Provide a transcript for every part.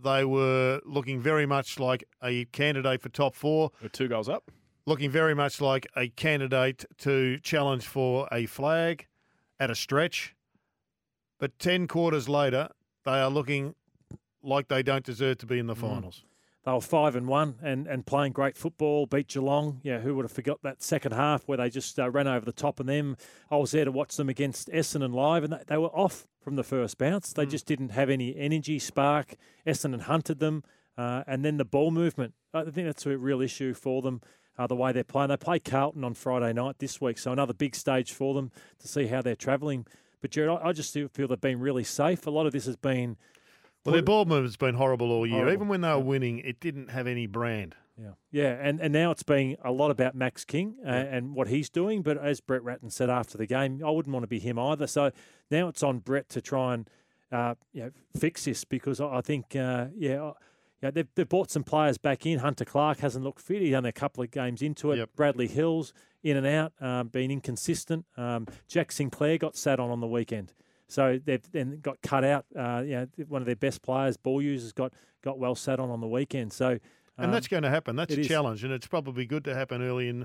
they were looking very much like a candidate for top four. They're 2 goals up. Looking very much like a candidate to challenge for a flag at a stretch. But 10 quarters later, they are looking like they don't deserve to be in the finals. They were 5-1 and playing great football, beat Geelong. Yeah, who would have forgot that second half where they just ran over the top of them. I was there to watch them against Essendon live, and they were off from the first bounce. They just didn't have any energy, spark. Essendon hunted them, and then the ball movement. I think that's a real issue for them, the way they're playing. They play Carlton on Friday night this week, so another big stage for them to see how they're travelling. But, Jared, I just feel they've been really safe. A lot of this has been... Well, their ball movement's been horrible all year. Horrible. Even when they were winning, it didn't have any brand. Yeah, and now it's been a lot about Max King and what he's doing. But as Brett Ratton said after the game, I wouldn't want to be him either. So now it's on Brett to try and fix this, because I think they've brought some players back in. Hunter Clark hasn't looked fit. He's only a couple of games into it. Yep. Bradley Hills in and out, been inconsistent. Jack Sinclair got sat on the weekend. So they've then got cut out. One of their best players, ball users, got well sat on the weekend. So, and that's going to happen. That's a challenge, and it's probably good to happen early in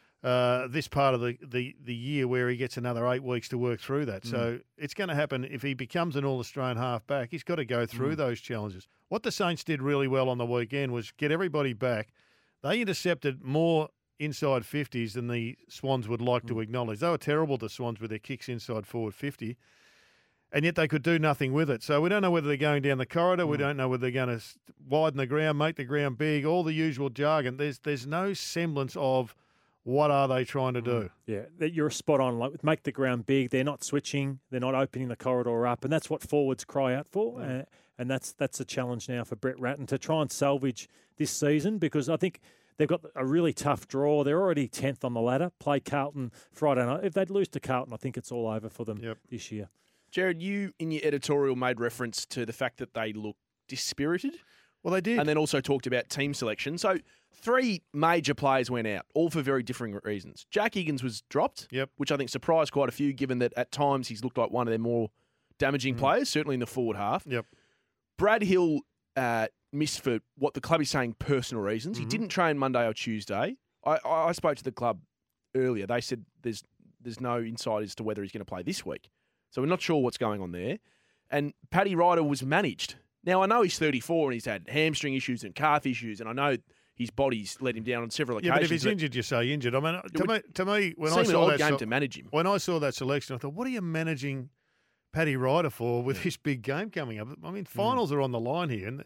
this part of the year where he gets another 8 weeks to work through that. So it's going to happen if he becomes an All-Australian half-back. He's got to go through those challenges. What the Saints did really well on the weekend was get everybody back. They intercepted more inside 50s than the Swans would like to acknowledge. They were terrible, the Swans, with their kicks inside forward 50. And yet they could do nothing with it. So we don't know whether they're going down the corridor. We don't know whether they're going to widen the ground, make the ground big, all the usual jargon. There's no semblance of what are they trying to do. Yeah, you're spot on. Like, make the ground big. They're not switching. They're not opening the corridor up. And that's what forwards cry out for. And that's a challenge now for Brett Ratton to try and salvage this season, because I think they've got a really tough draw. They're already 10th on the ladder. Play Carlton Friday night. If they'd lose to Carlton, I think it's all over for them this year. Jared, you in your editorial made reference to the fact that they look dispirited. Well, they did. And then also talked about team selection. So 3 major players went out, all for very differing reasons. Jack Higgins was dropped, which I think surprised quite a few, given that at times he's looked like one of their more damaging players, certainly in the forward half. Brad Hill missed for what the club is saying personal reasons. He didn't train Monday or Tuesday. I spoke to the club earlier. They said there's no insight as to whether he's going to play this week. So we're not sure what's going on there. And Paddy Ryder was managed. Now, I know he's 34 and he's had hamstring issues and calf issues, and I know his body's let him down on several occasions. Yeah, but if he's injured, you say injured. I mean, to me, when I saw that game to manage him, when I saw that selection, I thought, what are you managing Paddy Ryder for with this big game coming up? I mean, finals are on the line here,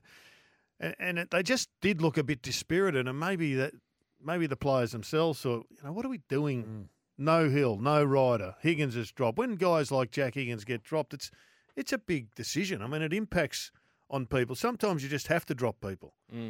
and they just did look a bit dispirited, and maybe the players themselves thought, what are we doing? No Hill, no Ryder. Higgins has dropped. When guys like Jack Higgins get dropped, it's a big decision. I mean, it impacts on people. Sometimes you just have to drop people.